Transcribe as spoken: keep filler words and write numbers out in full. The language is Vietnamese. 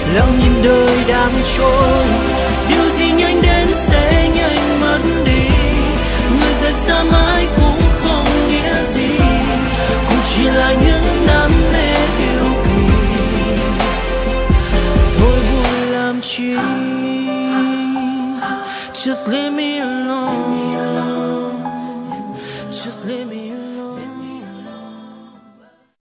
lặng nhìn đời đang trôi, điều gì nhanh đến sẽ